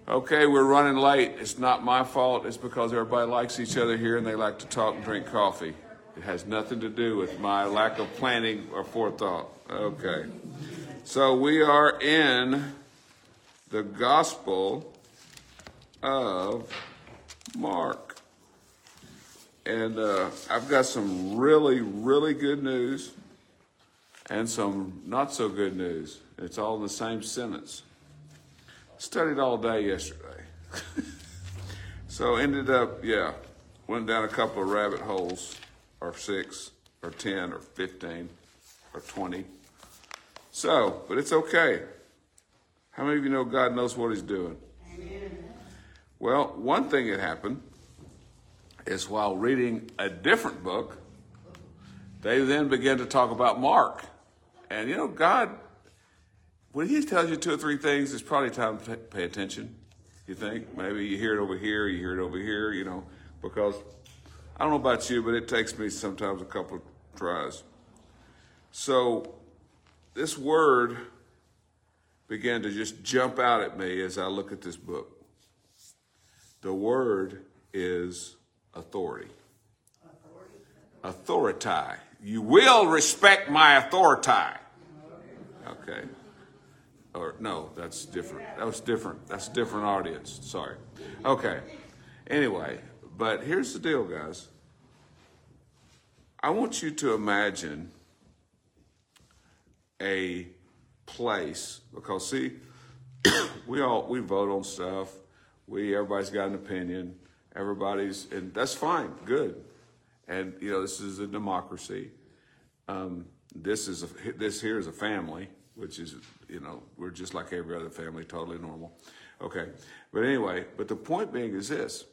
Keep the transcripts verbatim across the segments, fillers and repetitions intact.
Okay, we're running late. It's not my fault. It's because everybody likes each other here and they like to talk and drink coffee. It has nothing to do with my lack of planning or forethought. Okay. So we are in the Gospel of Mark. And uh, I've got some really, really good news and some not so good news. It's all in the same sentence. Studied all day yesterday. So ended up, yeah, went down a couple of rabbit holes, or six, or ten, or fifteen, or twenty. So, but it's okay. How many of you know God knows what he's doing? Amen. Well, one thing that happened is while reading a different book, they then began to talk about Mark. And you know, God, when he tells you two or three things, it's probably time to pay attention, you think? Maybe you hear it over here, you hear it over here, you know, because I don't know about you, but it takes me sometimes a couple of tries. So this word began to just jump out at me as I look at this book. The word is authority. Authority. Authority. You will respect my authority. Okay. Or no, that's different. That was different. That's a different audience. Sorry. Okay. Anyway, but here's the deal, guys. I want you to imagine a place, because see, we all we vote on stuff. We everybody's got an opinion. Everybody's, and that's fine, good. And you know, this is a democracy. Um, this is a, this here is a family, which is, you know, we're just like every other family, totally normal. Okay, but anyway, but the point being is this: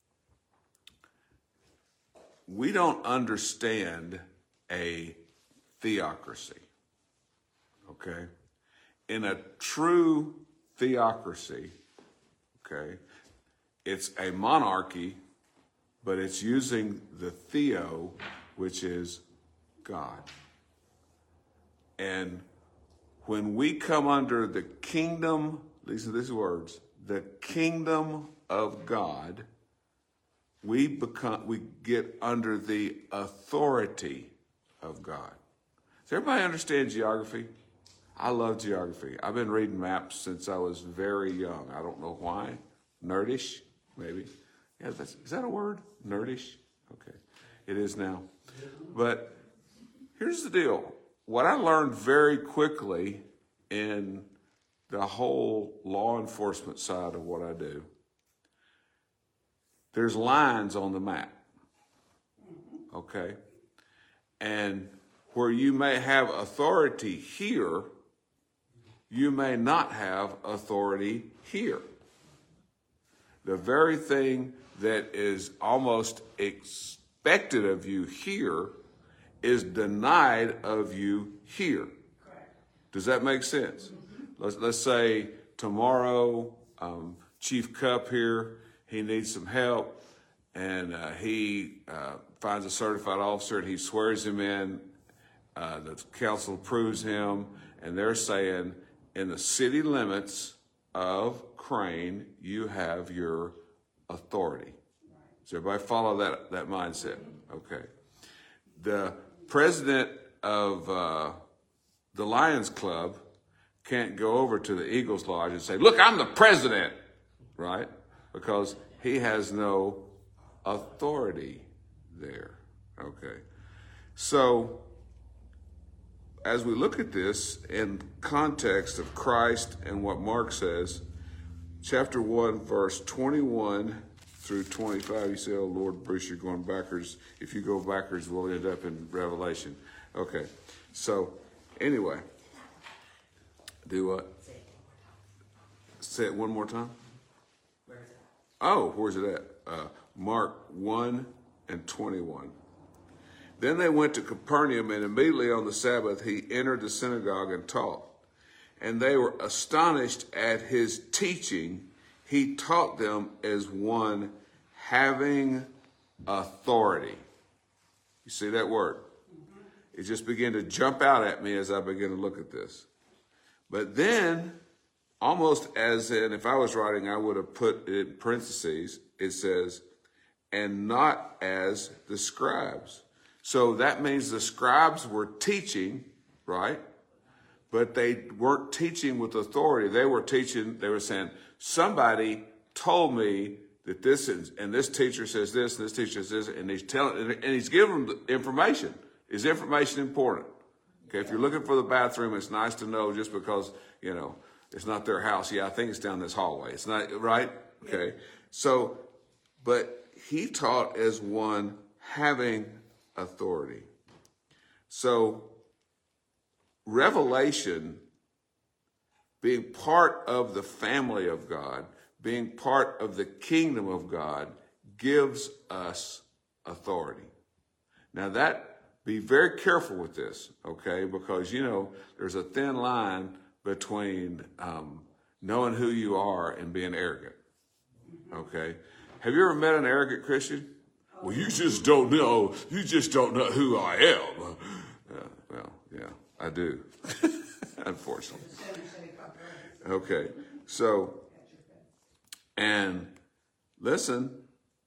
we don't understand a theocracy. Okay, in a true theocracy, okay, it's a monarchy, but it's using the theo, which is God. And when we come under the kingdom, these are these words, the kingdom of God, we become we get under the authority of God. Does everybody understand geography? I love geography. I've been reading maps since I was very young. I don't know why. Nerdish, maybe. Yeah, that's, is that a word? Nerdish? Okay. It is now. But here's the deal. What I learned very quickly in the whole law enforcement side of what I do, there's lines on the map. Okay? And where you may have authority here, you may not have authority here. The very thing that is almost expected of you here is denied of you here. Does that make sense? Mm-hmm. Let's, let's say tomorrow, um, Chief Cup here, he needs some help, and uh, he uh, finds a certified officer and he swears him in. Uh, the council approves him, and they're saying, in the city limits of Crane, you have your authority. Does everybody follow that, that mindset? Okay. The president of uh, the Lions Club can't go over to the Eagles Lodge and say, look, I'm the president, right? Because he has no authority there. Okay. So as we look at this in context of Christ and what Mark says, chapter one, verse twenty-one through twenty-five, you say, oh, Lord, Bruce, you're going backwards. If you go backwards, we'll end up in Revelation. Okay, so anyway, do what? Say it one more time. Where is it? Oh, where's it at? Uh, Mark one and twenty-one. Then they went to Capernaum, and immediately on the Sabbath he entered the synagogue and taught. And they were astonished at his teaching. He taught them as one having authority. You see that word? Mm-hmm. It just began to jump out at me as I began to look at this. But then almost as in, if I was writing, I would have put in parentheses, it says, and not as the scribes. So that means the scribes were teaching, right? But they weren't teaching with authority. They were teaching, they were saying, somebody told me that this is, and this teacher says this, and this teacher says this, and he's telling, and he's giving them the information. Is information important? Okay, if you're looking for the bathroom, it's nice to know just because, you know, it's not their house. Yeah, I think it's down this hallway. It's not, right? Okay. So, but he taught as one having authority. So, revelation, being part of the family of God, being part of the kingdom of God, gives us authority. Now that, be very careful with this, okay? Because, you know, there's a thin line between um, knowing who you are and being arrogant, okay? Have you ever met an arrogant Christian? Well, you just don't know. You just don't know who I am. Uh, well, yeah, I do, unfortunately. Okay, so, and listen,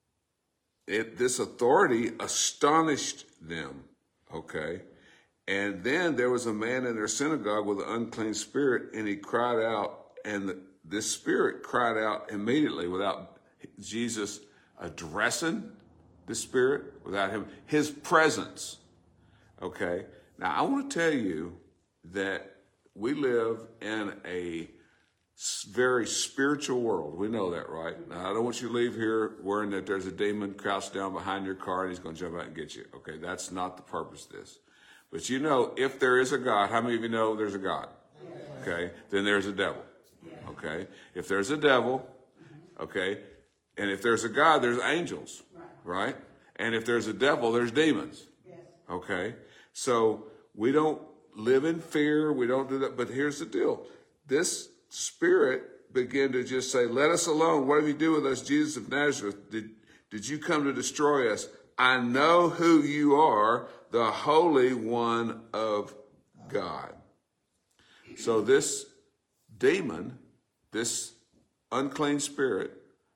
it, this authority astonished them, okay? And then there was a man in their synagogue with an unclean spirit, and he cried out, and the, this spirit cried out immediately without Jesus addressing the spirit, without him, his presence, okay? Now, I want to tell you that we live in a very spiritual world. We know that, right? Now, I don't want you to leave here worrying that there's a demon crouched down behind your car and he's going to jump out and get you. Okay, that's not the purpose of this. But you know, if there is a God, how many of you know there's a God? Okay, then there's a devil. Okay, if there's a devil, okay, and if there's a God, there's angels, right? And if there's a devil, there's demons. Okay, so we don't live in fear. We don't do that. But here's the deal. This spirit began to just say, let us alone. What have you do with us, Jesus of Nazareth? Did, did you come to destroy us? I know who you are, the Holy One of God. So this demon, this unclean spirit,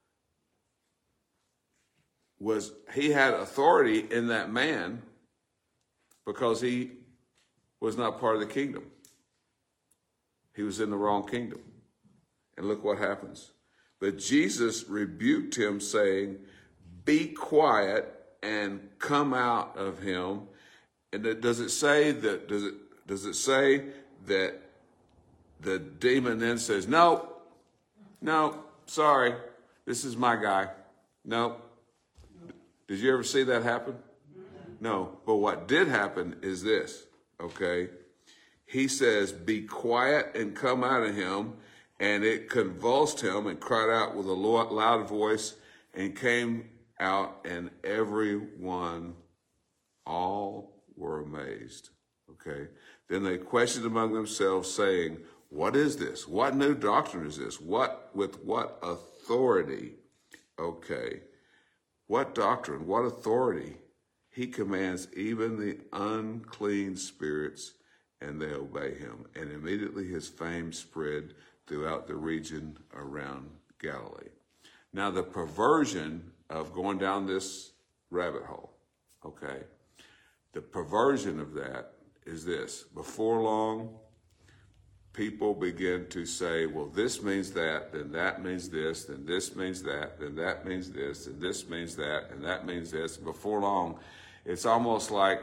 was, he had authority in that man because he was not part of the kingdom. He was in the wrong kingdom. And look what happens. But Jesus rebuked him, saying, be quiet and come out of him. And it, does it say that, does it, does it say that the demon then says, no, no, sorry, this is my guy. No. Did you ever see that happen? No. But what did happen is this, okay? He says, be quiet and come out of him. And it convulsed him and cried out with a loud voice and came out, and everyone, all were amazed. Okay. Then they questioned among themselves, saying, what is this? What new doctrine is this? What, with what authority? Okay. What doctrine? What authority? He commands even the unclean spirits, and they obey him. And immediately his fame spread throughout the region around Galilee. Now, the perversion of going down this rabbit hole, okay, the perversion of that is this. Before long, people begin to say, well, this means that, then that means this, then this means that, then that means this, and this means that, and that means this. And before long, it's almost like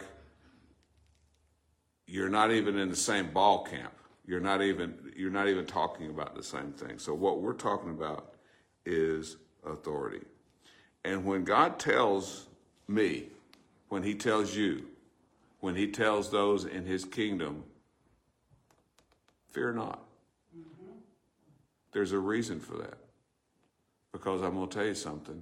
you're not even in the same ball camp. You're not even you're not even talking about the same thing. So what we're talking about is authority. And when God tells me, when he tells you, when he tells those in his kingdom, fear not. Mm-hmm. There's a reason for that. Because I'm going to tell you something.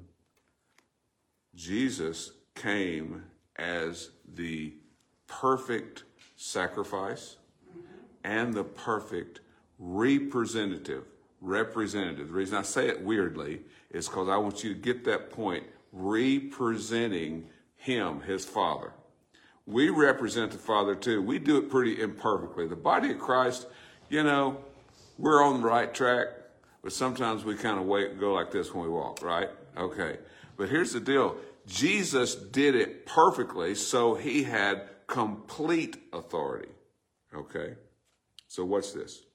Jesus came as the perfect sacrifice and the perfect representative, representative. The reason I say it weirdly is because I want you to get that point, representing him, his Father. We represent the Father too. We do it pretty imperfectly. The body of Christ, you know, we're on the right track, but sometimes we kind of wait, go like this when we walk, right? Okay. But here's the deal. Jesus did it perfectly, so he had complete authority. Okay? So watch this.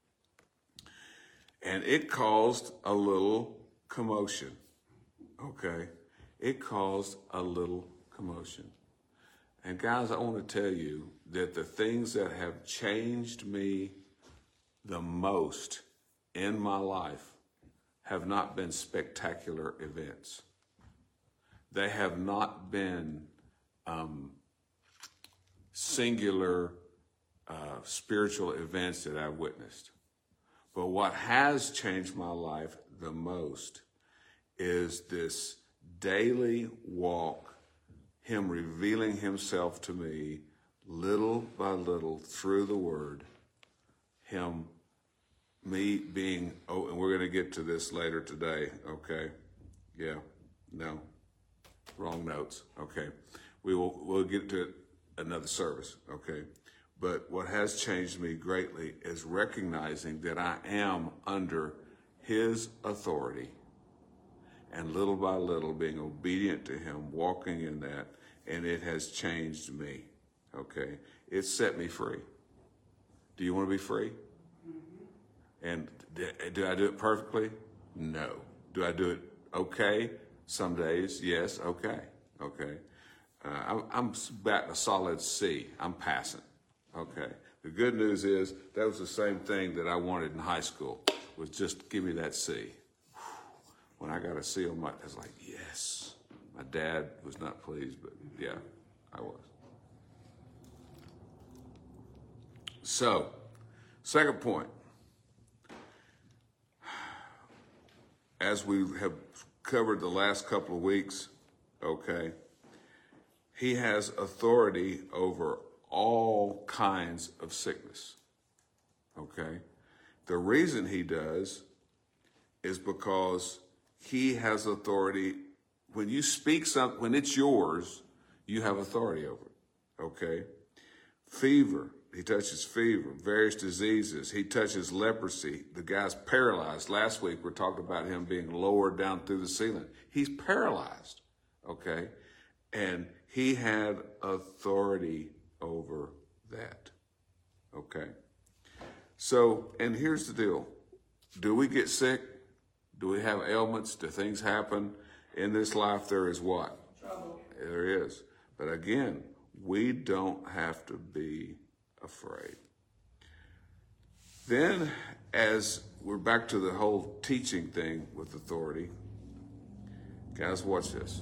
And it caused a little commotion. Okay? It caused a little commotion. And guys, I want to tell you that the things that have changed me the most in my life have not been spectacular events. They have not been um, singular uh, spiritual events that I've witnessed. But what has changed my life the most is this daily walk, him revealing himself to me little by little through the word, him, me being, oh, and we're going to get to this later today, okay? Yeah, no. Wrong notes, okay. We will, we'll get to another service, okay. But what has changed me greatly is recognizing that I am under his authority and little by little being obedient to him, walking in that, and it has changed me, okay. It set me free. Do you want to be free? Mm-hmm. And do I do it perfectly? No. Do I do it okay? Some days, yes, okay, okay. Uh, I'm, I'm batting a solid C. I'm passing, okay. The good news is that was the same thing that I wanted in high school, was just give me that C. When I got a C on my, I was like, yes. My dad was not pleased, but yeah, I was. So, second point. As we have covered the last couple of weeks, okay, he has authority over all kinds of sickness, okay? The reason he does is because he has authority. When you speak something, when it's yours, you have authority over it, okay? Fever, he touches fever, various diseases. He touches leprosy. The guy's paralyzed. Last week, we talked about him being lowered down through the ceiling. He's paralyzed, okay? And he had authority over that, okay? So, and here's the deal. Do we get sick? Do we have ailments? Do things happen? In this life, there is what? Trouble. There is. But again, we don't have to be afraid. Then, as we're back to the whole teaching thing with authority, guys, watch this.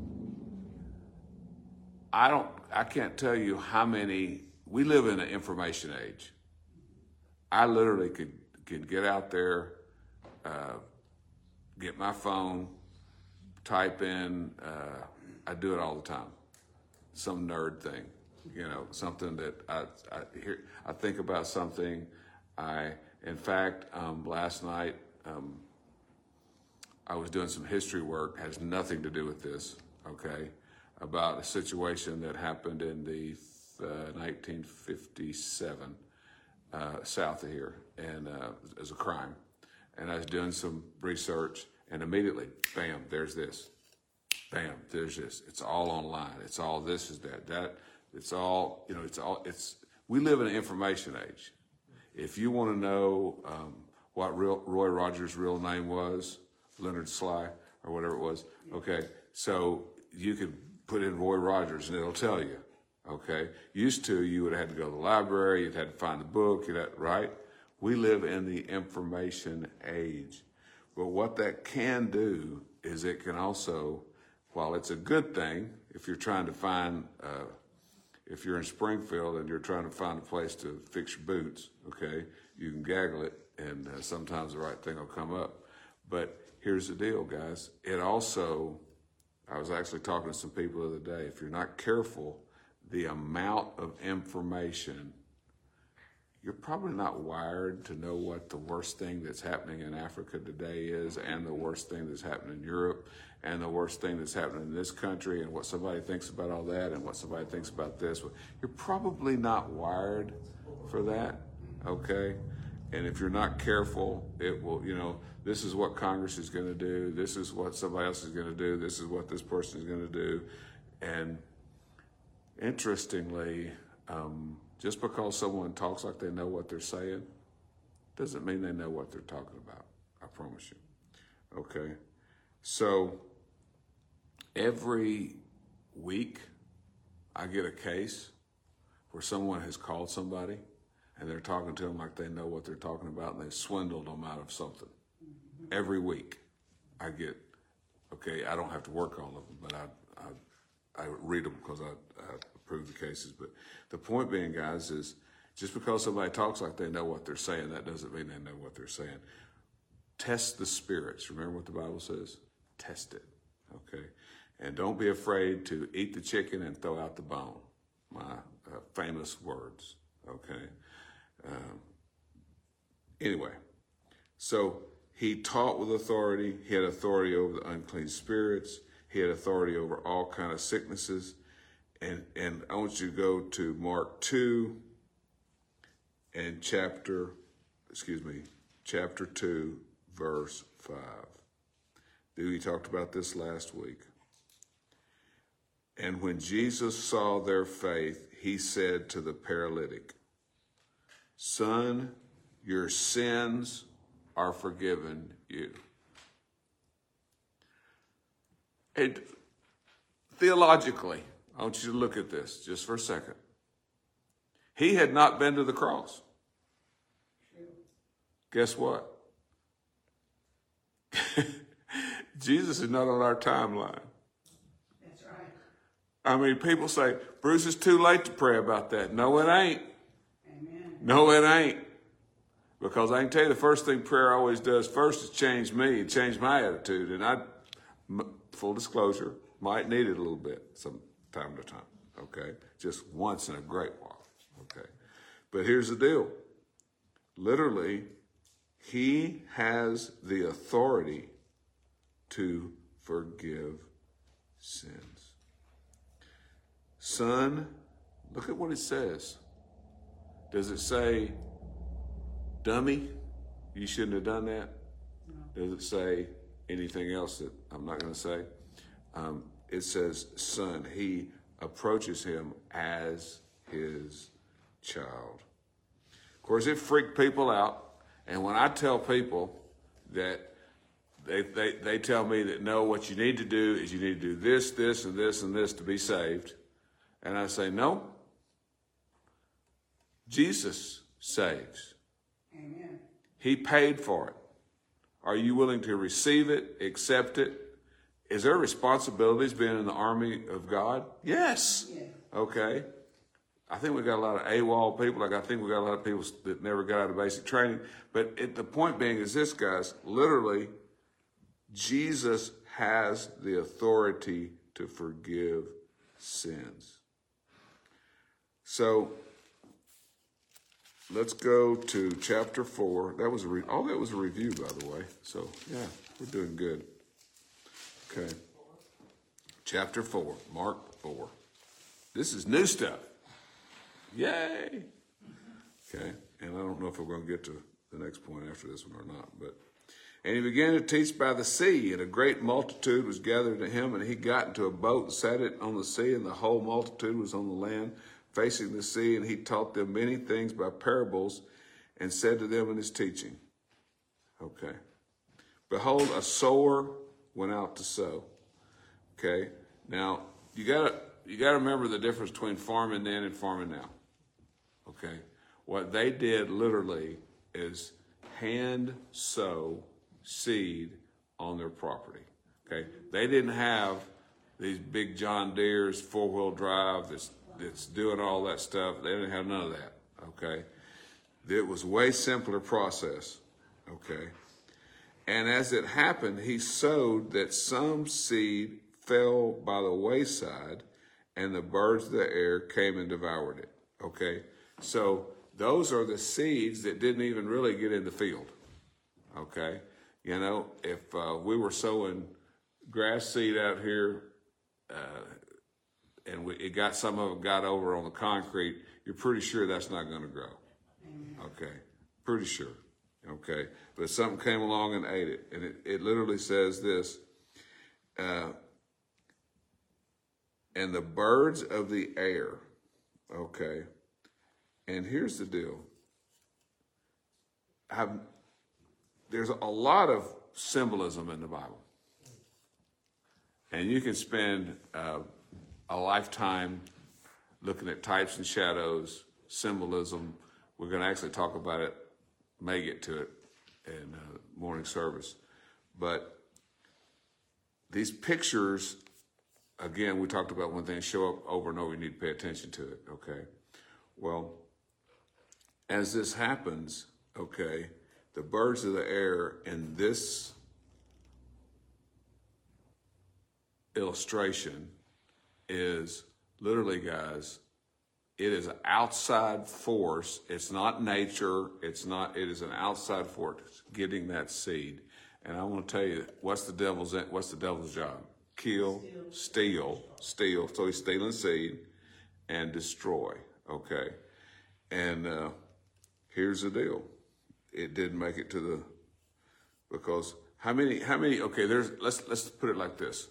I don't, I can't tell you how many, we live in an information age. I literally could, could get out there, uh, get my phone, type in, uh, I do it all the time, some nerd thing. You know, something that I, I hear, I think about something. I, in fact, um, last night, um, I was doing some history work, has nothing to do with this, okay, about a situation that happened in the uh, nineteen fifty-seven, uh, south of here, and uh, as a crime. And I was doing some research, and immediately, bam, there's this. Bam, there's this. It's all online. It's all this is that, that. It's all, you know, it's all, it's, we live in an information age. If you want to know um, what real, Roy Rogers' real name was, Leonard Sly, or whatever it was, okay, so you could put in Roy Rogers and it'll tell you, okay? Used to, you would have had to go to the library, you'd had to find the book, you'd have, right? We live in the information age. But what that can do is it can also, while it's a good thing, if you're trying to find, uh, if you're in Springfield and you're trying to find a place to fix your boots, okay, you can gaggle it, and uh, sometimes the right thing will come up. But here's the deal, guys. It also, I was actually talking to some people the other day, if you're not careful, the amount of information, you're probably not wired to know what the worst thing that's happening in Africa today is, and the worst thing that's happening in Europe, and the worst thing that's happening in this country, and what somebody thinks about all that, and what somebody thinks about this. You're probably not wired for that, okay? And if you're not careful, it will, you know, this is what Congress is going to do. This is what somebody else is going to do. This is what this person is going to do. And interestingly, um, just because someone talks like they know what they're saying, doesn't mean they know what they're talking about. I promise you. Okay. So every week I get a case where someone has called somebody and they're talking to them like they know what they're talking about, and they've swindled them out of something. Mm-hmm. Every week I get, okay, I don't have to work all of them, but I I, I read them because I, I approve the cases. But the point being, guys, is just because somebody talks like they know what they're saying, that doesn't mean they know what they're saying. Test the spirits. Remember what the Bible says? Test it, okay? And don't be afraid to eat the chicken and throw out the bone. My uh, famous words, okay? Um, anyway, so he taught with authority. He had authority over the unclean spirits. He had authority over all kind of sicknesses. And, and I want you to go to Mark two and chapter, excuse me, chapter two, verse five. We talked about this last week. And when Jesus saw their faith, he said to the paralytic, "Son, your sins are forgiven you." And theologically, I want you to look at this just for a second. He had not been to the cross. Guess what? Jesus is not on our timeline. That's right. I mean, people say, Bruce, it's too late to pray about that. No, it ain't. Amen. No, it ain't. Because I can tell you the first thing prayer always does first is change me, change my attitude. And I, full disclosure, might need it a little bit some time to time, okay? Just once in a great while, okay? But here's the deal. Literally, he has the authority to forgive sins. Son, look at what it says. Does it say, dummy, you shouldn't have done that? No. Does it say anything else that I'm not going to say? Um, it says, son. He approaches him as his child. Of course, it freaked people out. And when I tell people that they, they, they tell me that, no, what you need to do is you need to do this, this, and this, and this to be saved. And I say, no, Jesus saves. Amen. He paid for it. Are you willing to receive it, accept it? Is there responsibilities being in the army of God? Yes. Yeah. Okay. I think we got a lot of AWOL people. Like I think we got a lot of people that never got out of basic training. But it, the point being is this, guys, literally, Jesus has the authority to forgive sins. So let's go to chapter four. That was a re- all that was a review, by the way. So yeah, we're doing good. Okay. Chapter four, Mark four. This is new stuff. Yay. Okay. And I don't know if we're going to get to the next point after this one or not, but and he began to teach by the sea, and a great multitude was gathered to him, and he got into a boat and sat it on the sea, and the whole multitude was on the land facing the sea, and he taught them many things by parables and said to them in his teaching, okay, behold, a sower went out to sow. Okay. Now you gotta, you gotta remember the difference between farming then and farming now. Okay. What they did literally is hand sow seed on their property. Okay. They didn't have these big John Deere's four-wheel drive that's, that's doing all that stuff. They didn't have none of that. Okay. It was a way simpler process. Okay. And as it happened, he sowed that some seed fell by the wayside, and the birds of the air came and devoured it. Okay? So those are the seeds that didn't even really get in the field. Okay? You know, if uh, we were sowing grass seed out here, uh, and we, it got some of it got over on the concrete, you're pretty sure that's not going to grow. Okay? Pretty sure. Okay, but something came along and ate it, and it, it literally says this, uh, and the birds of the air, okay, and here's the deal. I've, there's a lot of symbolism in the Bible, and you can spend uh, a lifetime looking at types and shadows, symbolism. We're going to actually talk about it, may get to it in uh, morning service. But these pictures, again, we talked about when things show up over and over, you need to pay attention to it, okay? Well, as this happens, okay, the birds of the air in this illustration is literally, guys, it is an outside force. It's not nature. It's not, it is an outside force getting that seed. And I want to tell you, what's the devil's, what's the devil's job? Kill, steal, steal. So he's stealing seed and destroy. Okay. And uh, here's the deal. It didn't make it to the, because how many, how many, okay, there's, let's, let's put it like this.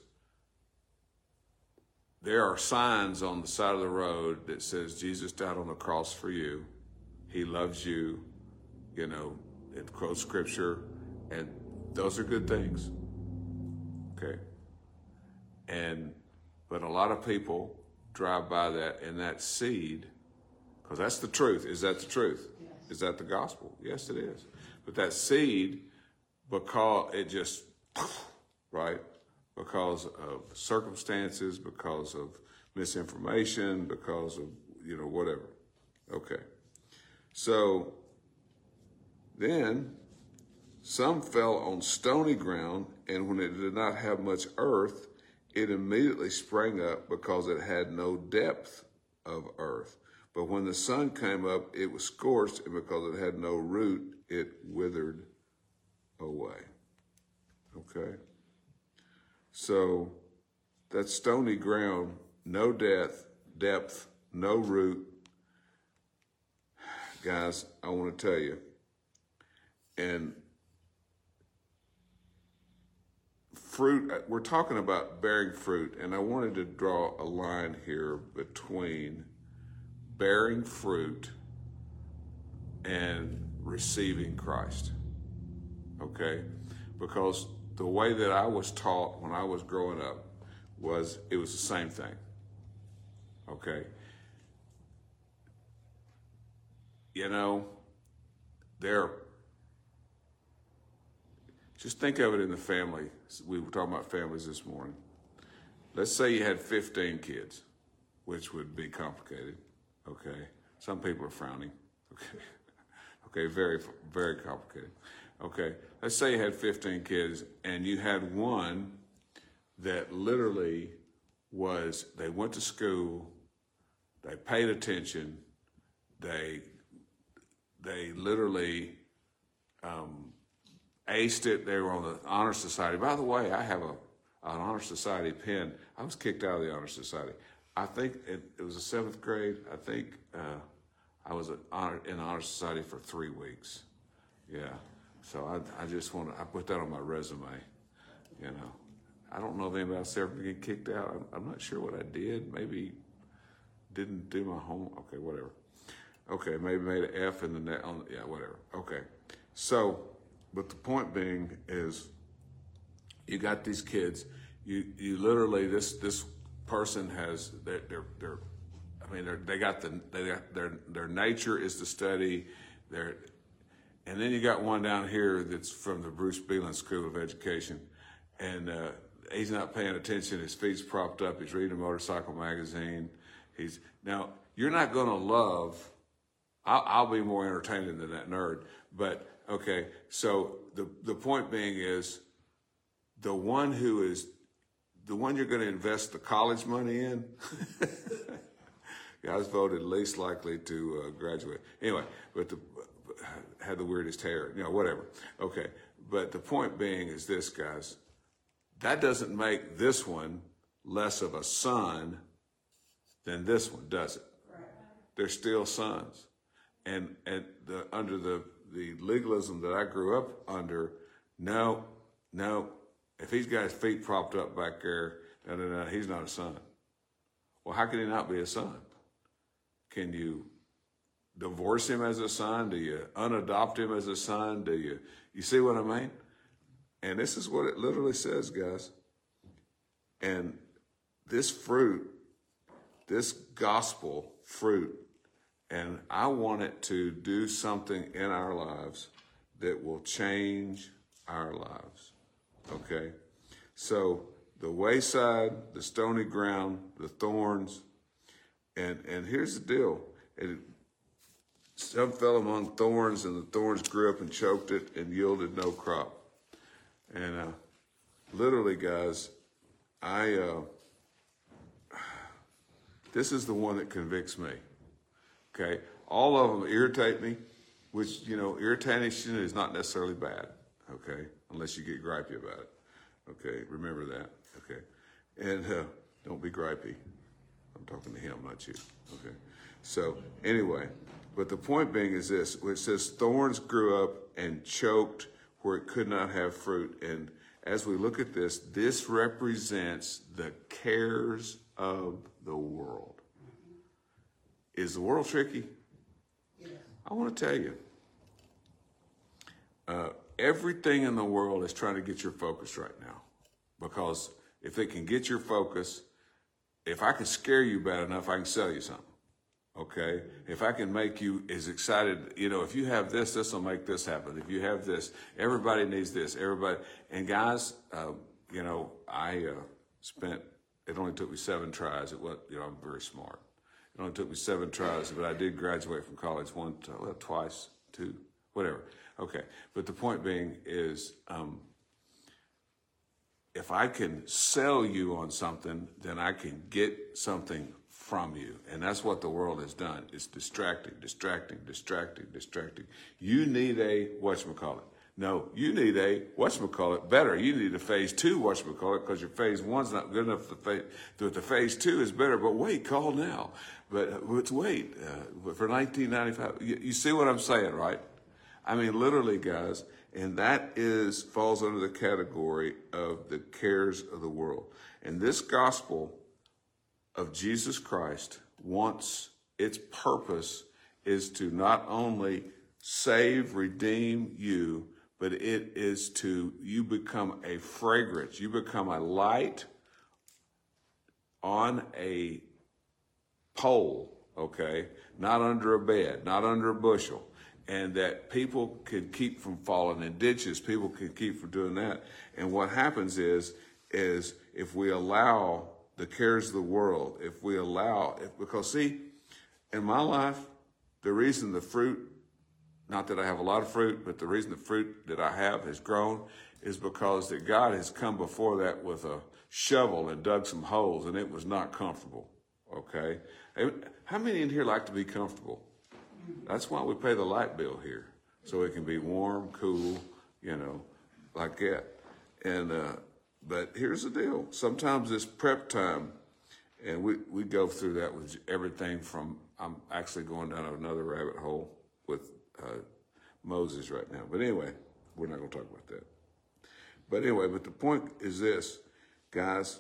There are signs on the side of the road that says Jesus died on the cross for you. He loves you. You know, it quotes scripture, and those are good things. Okay. And, but a lot of people drive by that, and that seed, because that's the truth. Is that the truth? Yes. Is that the gospel? Yes, it is. But that seed, because it just, right? Because of circumstances, because of misinformation, because of, you know, whatever. Okay. So then some fell on stony ground, and when it did not have much earth, it immediately sprang up because it had no depth of earth. But when the sun came up, it was scorched, and because it had no root, it withered away. Okay? So that stony ground, no depth, depth, no root. Guys, I want to tell you, and fruit, we're talking about bearing fruit, and I wanted to draw a line here between bearing fruit and receiving Christ, okay? Because the way that I was taught when I was growing up was it was the same thing, okay? You know, there, just think of it in the family. We were talking about families this morning. Let's say you had fifteen kids, which would be complicated, okay? Some people are frowning, okay? Okay, very, very complicated. Okay, let's say you had fifteen kids and you had one that literally was, they went to school, they paid attention, they they literally um, aced it, they were on the Honor Society. By the way, I have a an Honor Society pin. I was kicked out of the Honor Society. I think it, it was the seventh grade. I think uh, I was honor, in the Honor Society for three weeks. Yeah. So I, I just want to, I put that on my resume, you know. I don't know if anybody else ever get kicked out. I'm, I'm not sure what I did. Maybe didn't do my homework. Okay, whatever. Okay, maybe made an F in the net. On, yeah, whatever. Okay. So, but the point being is, you got these kids. You you literally this this person has they're they're, they're I mean they're, they got the they got their their nature is to study. They're And then you got one down here that's from the Bruce Beelan School of Education, and uh, he's not paying attention. His feet's propped up. He's reading a motorcycle magazine. He's now you're not going to love. I'll, I'll be more entertaining than that nerd, but okay. So the the point being is, the one who is the one you're going to invest the college money in. Guys voted least likely to uh, graduate. Anyway, but the. Had the weirdest hair, you know, whatever. Okay, but the point being is this, guys, that doesn't make this one less of a son than this one, does it? Right. They're still sons. And, and the, under the, the legalism that I grew up under, no, no, if he's got his feet propped up back there, no, no, no, he's not a son. Well, how can he not be a son? Can you divorce him as a son? Do you unadopt him as a son? Do you, you see what I mean? And this is what it literally says, guys. And this fruit, this gospel fruit, and I want it to do something in our lives that will change our lives, okay? So the wayside, the stony ground, the thorns, and, and here's the deal. It, some fell among thorns, and the thorns grew up and choked it and yielded no crop. And uh, literally, guys, I uh, this is the one that convicts me. Okay, all of them irritate me, which, you know, irritation is not necessarily bad. Okay, unless you get gripey about it. Okay, remember that. Okay, and uh, don't be gripey. I'm talking to him, not you. Okay, so anyway, but the point being is this: it says thorns grew up and choked where it could not have fruit. And as we look at this, this represents the cares of the world. Is the world tricky? Yes. I want to tell you, uh, everything in the world is trying to get your focus right now. Because if it can get your focus, if I can scare you bad enough, I can sell you something. Okay, if I can make you as excited, you know, if you have this, this will make this happen. If you have this, everybody needs this. Everybody, and guys, uh, you know, I uh, spent. It only took me seven tries. It was, you know, I'm very smart. It only took me seven tries, but I did graduate from college one, well, twice, two, whatever. Okay, but the point being is, um, if I can sell you on something, then I can get something from you. And that's what the world has done. It's distracting, distracting, distracting, distracting. You need a whatchamacallit. No, you need a whatchamacallit better. You need a phase two whatchamacallit because your phase one's not good enough. The phase, the phase two is better. But wait, call now. But let's wait uh, for nineteen ninety-five. You, you see what I'm saying, right? I mean, literally, guys. And that is falls under the category of the cares of the world. And this gospel of Jesus Christ wants, its purpose is to not only save, redeem you, but it is to, you become a fragrance. You become a light on a pole, okay? Not under a bed, not under a bushel. And that people can keep from falling in ditches. People can keep from doing that. And what happens is, is if we allow the cares of the world, if we allow, if, because see, in my life, the reason the fruit, not that I have a lot of fruit, but the reason the fruit that I have has grown is because that God has come before that with a shovel and dug some holes, and it was not comfortable, okay? How many in here like to be comfortable? That's why we pay the light bill here, so it can be warm, cool, you know, like that. And, uh, but here's the deal. Sometimes it's prep time, and we, we go through that with everything from, I'm actually going down another rabbit hole with uh, Moses right now. But anyway, we're not going to talk about that. But anyway, but the point is this, guys,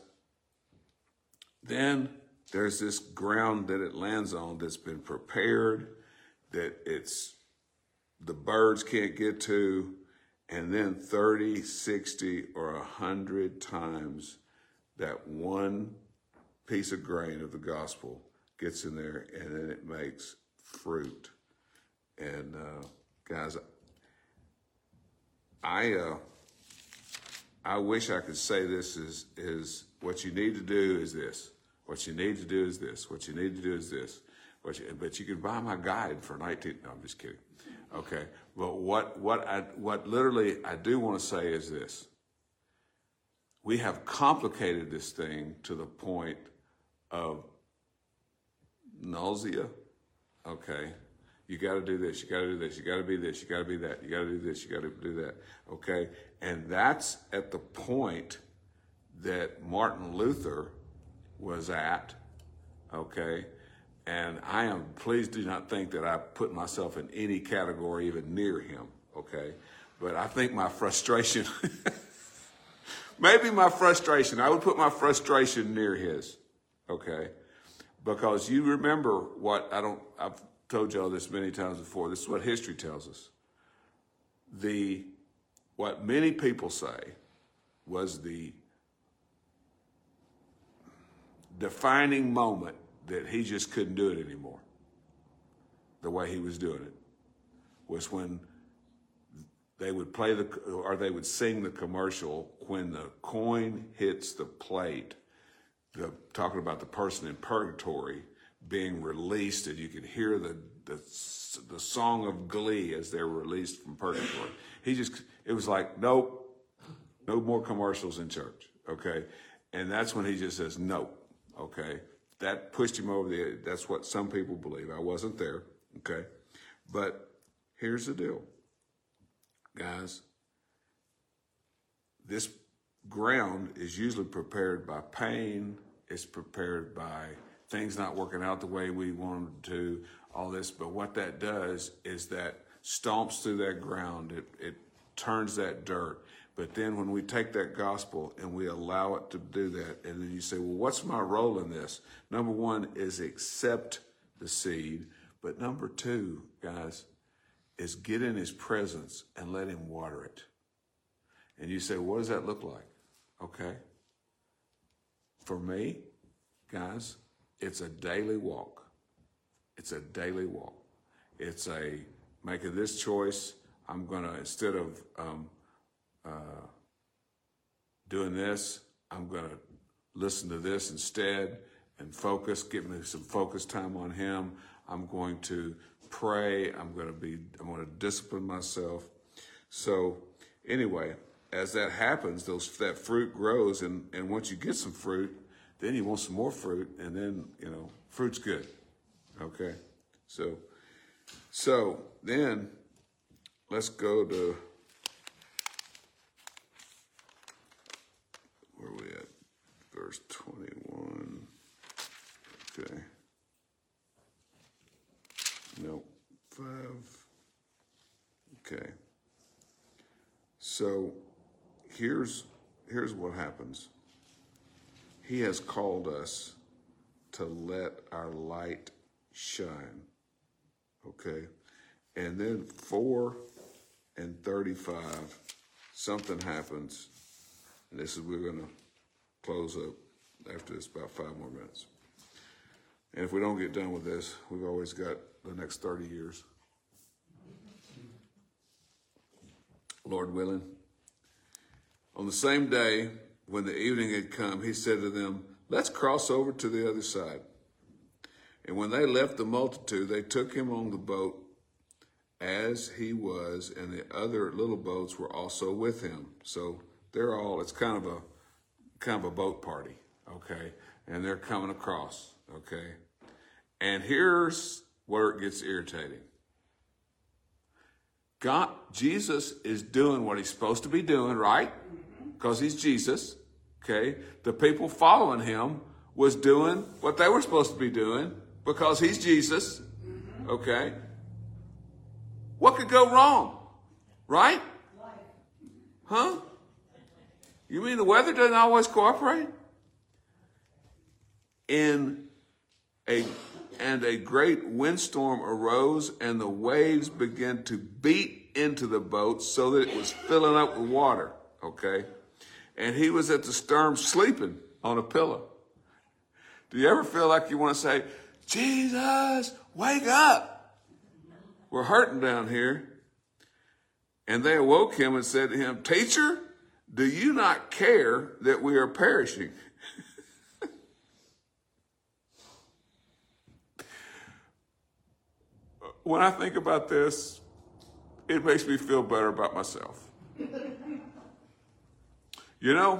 then there's this ground that it lands on that's been prepared, that it's, the birds can't get to, and then thirty, sixty, or one hundred times that one piece of grain of the gospel gets in there, and then it makes fruit. And uh, guys, I uh, I wish I could say this is, is what you need to do is this. What you need to do is this. What you need to do is this. What you, but you can buy my guide for nineteen. No, I'm just kidding. Okay, but what what I what literally I do want to say is this. We have complicated this thing to the point of nausea. Okay, you got to do this. You got to do this. You got to be this. You got to be that. You got to do this. You got to do that. Okay, and that's at the point that Martin Luther was at. Okay. And I am, please do not think that I put myself in any category even near him, okay? But I think my frustration, maybe my frustration, I would put my frustration near his, okay? Because you remember what, I don't, I've told y'all this many times before, this is what history tells us. The, what many people say was the defining moment that he just couldn't do it anymore, the way he was doing it, was when they would play the, or they would sing the commercial when the coin hits the plate, the, talking about the person in purgatory being released, and you could hear the, the, the song of glee as they're released from purgatory. He just, it was like, nope, no more commercials in church, okay? And that's when he just says, no, okay? That pushed him over the edge. That's what some people believe. I wasn't there, okay? But here's the deal, guys. This ground is usually prepared by pain. It's prepared by things not working out the way we want them to, all this. But what that does is that stomps through that ground. It, it turns that dirt. But then when we take that gospel and we allow it to do that, and then you say, well, what's my role in this? Number one is accept the seed. But number two, guys, is get in his presence and let him water it. And you say, what does that look like? Okay. For me, guys, it's a daily walk. It's a daily walk. It's a making this choice. I'm going to, instead of, um, Uh, doing this, I'm going to listen to this instead and focus, give me some focus time on him. I'm going to pray. I'm going to be, I'm going to discipline myself. So anyway, as that happens, those, that fruit grows. And, and once you get some fruit, then you want some more fruit. And then, you know, fruit's good. Okay. So, so then let's go to, where are we at? Verse twenty-one. Okay. No, five. Okay. So here's here's what happens. He has called us to let our light shine. Okay. And then four and thirty-five, something happens. And this is, we're going to close up after this, about five more minutes. And if we don't get done with this, we've always got the next thirty years. Lord willing. On the same day, when the evening had come, he said to them, let's cross over to the other side. And when they left the multitude, they took him on the boat as he was, and the other little boats were also with him. So they're all, it's kind of a, kind of a boat party, okay? And they're coming across, okay? And here's where it gets irritating. God, Jesus is doing what he's supposed to be doing, right? Because he's Jesus, okay? The people following him was doing what they were supposed to be doing because he's Jesus, okay? What could go wrong, right? Huh? You mean the weather doesn't always cooperate? In a and a great windstorm arose, and the waves began to beat into the boat so that it was filling up with water. Okay, and he was at the stern sleeping on a pillow. Do you ever feel like you want to say, "Jesus, wake up! We're hurting down here"? And they awoke him and said to him, "Teacher, do you not care that we are perishing?" When I think about this, it makes me feel better about myself. You know,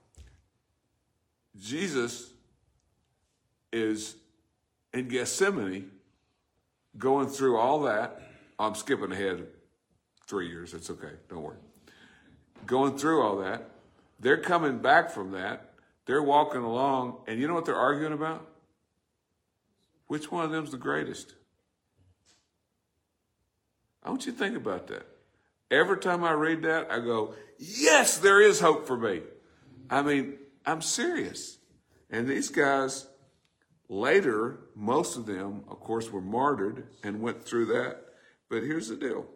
Jesus is in Gethsemane going through all that. I'm skipping ahead three years. It's okay. Don't worry. Going through all that. They're coming back from that. They're walking along. And you know what they're arguing about? Which one of them's the greatest? I want you to think about that. Every time I read that, I go, yes, there is hope for me. I mean, I'm serious. And these guys, later, most of them, of course, were martyred and went through that. But here's the deal.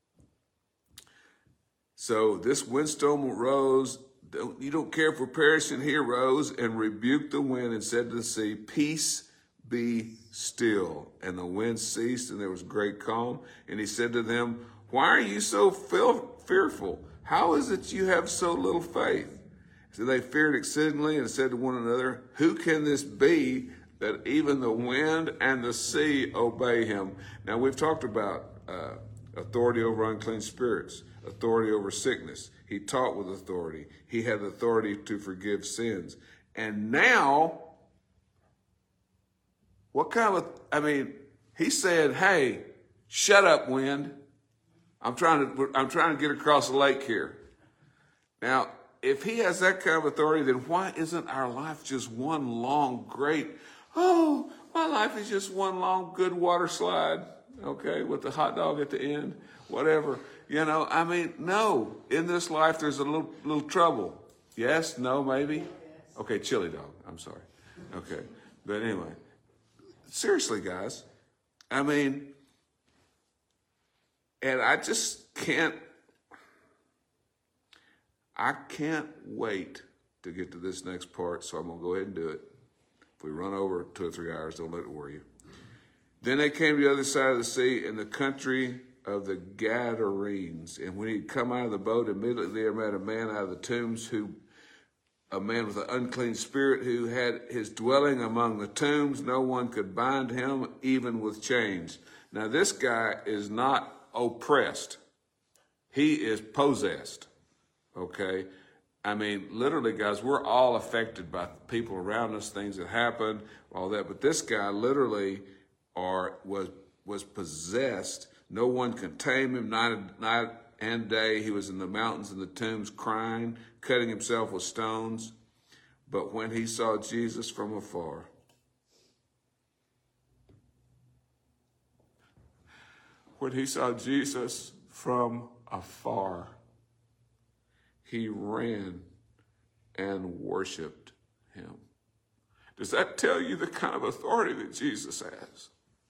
So this windstorm rose. You don't care if we're perishing. He arose and rebuked the wind and said to the sea, peace, be still. And the wind ceased, and there was great calm. And he said to them, why are you so fearful? How is it you have so little faith? So they feared exceedingly and said to one another, who can this be that even the wind and the sea obey him? Now, we've talked about uh, authority over unclean spirits, authority over sickness. He taught with authority. He had authority to forgive sins. And now, what kind of, I mean, he said, hey, shut up, wind. I'm trying to, I'm trying to get across the lake here. Now, if he has that kind of authority, then why isn't our life just one long, great, oh, my life is just one long, good water slide, okay, with the hot dog at the end, whatever. You know, I mean, no, in this life, there's a little, little trouble. Yes, no, maybe. Okay, chili dog, I'm sorry. Okay, but anyway, seriously, guys, I mean, and I just can't, I can't wait to get to this next part, so I'm going to go ahead and do it. If we run over two or three hours, don't let it worry you. Then they came to the other side of the sea in the country of the Gadarenes. And when he'd come out of the boat, immediately there met a man out of the tombs, who, a man with an unclean spirit, who had his dwelling among the tombs. No one could bind him, even with chains. Now, this guy is not oppressed. He is possessed. Okay? I mean, literally, guys, we're all affected by people around us, things that happen, all that. But this guy literally are, was, was possessed. No one could tame him, night, night and day. He was in the mountains and the tombs crying, cutting himself with stones. But when he saw Jesus from afar, when he saw Jesus from afar, he ran and worshiped him. Does that tell you the kind of authority that Jesus has?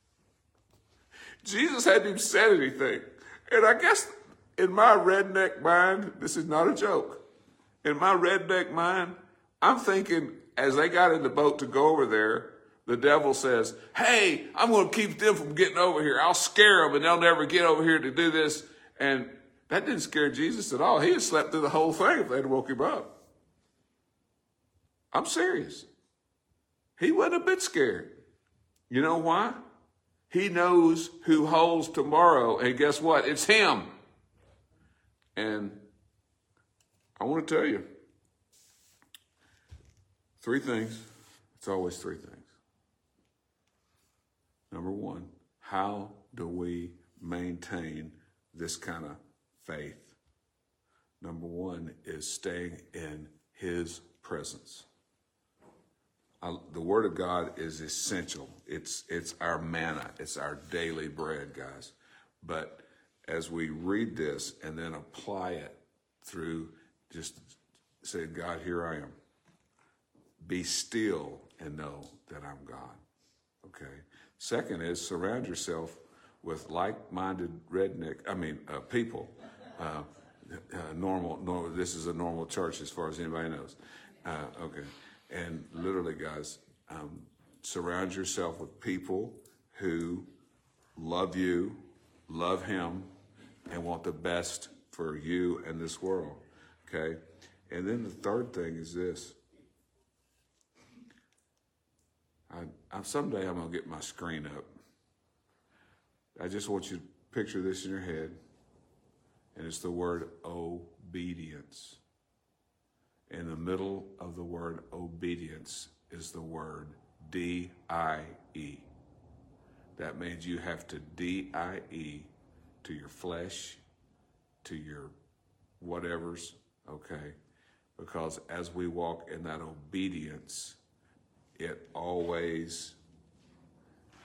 Jesus hadn't even said anything. And I guess in my redneck mind, this is not a joke. In my redneck mind, I'm thinking as they got in the boat to go over there, the devil says, hey, I'm going to keep them from getting over here. I'll scare them and they'll never get over here to do this. And that didn't scare Jesus at all. He had slept through the whole thing if they'd woke him up. I'm serious. He wasn't a bit scared. You know why? He knows who holds tomorrow. And guess what? It's him. And I want to tell you three things. It's always three things. Number one, how do we maintain this kind of faith? Number one is staying in his presence. I, the Word of God is essential. It's, it's our manna. It's our daily bread, guys. But as we read this and then apply it through just saying, God, here I am. Be still and know that I'm God. Okay? Second is surround yourself with like-minded redneck, I mean, uh, people. Uh, uh, normal, normal, this is a normal church as far as anybody knows. Uh, okay. And literally, guys, um, surround yourself with people who love you, love him, and want the best for you and this world. Okay? And then the third thing is this. I, I, someday I'm going to get my screen up. I just want you to picture this in your head. And it's the word obedience. In the middle of the word obedience is the word D I E. That means you have to D I E to your flesh, to your whatevers, okay? Because as we walk in that obedience, it always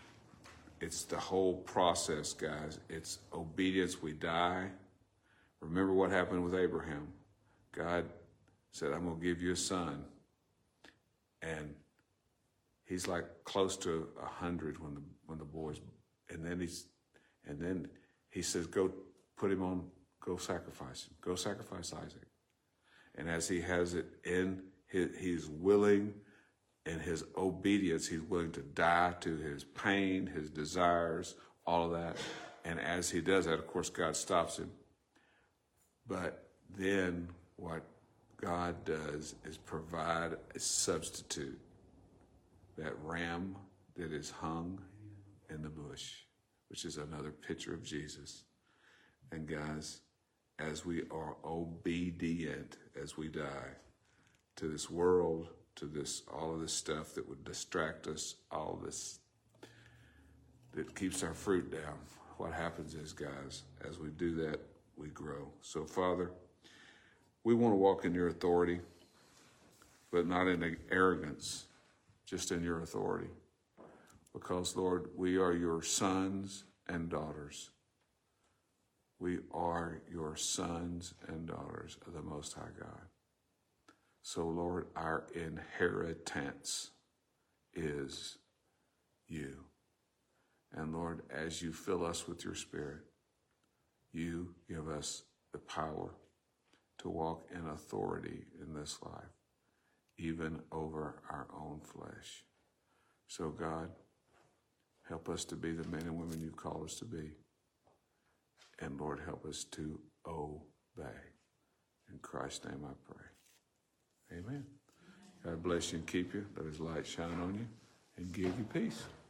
it's the whole process, guys. It's obedience. We die. Remember what happened with Abraham. God said, I'm going to give you a son. And he's like close to a hundred when the when the boy's, and then he's, and then he says, go put him on, go sacrifice him, go sacrifice Isaac. And as he has it in his, he's willing, in his obedience, he's willing to die to his pain, his desires, all of that. And as he does that, of course, God stops him. But then what God does is provide a substitute, that ram that is hung in the bush, which is another picture of Jesus. And guys, as we are obedient, as we die to this world, to this, all of this stuff that would distract us, all this that keeps our fruit down, what happens is, guys, as we do that, we grow. So, Father, we want to walk in your authority, but not in arrogance, just in your authority. Because, Lord, we are your sons and daughters. We are your sons and daughters of the Most High God. So, Lord, our inheritance is you. And, Lord, as you fill us with your Spirit, you give us the power to walk in authority in this life, even over our own flesh. So, God, help us to be the men and women you've called us to be. And, Lord, help us to obey. In Christ's name I pray. Amen. God bless you and keep you. Let his light shine on you and give you peace.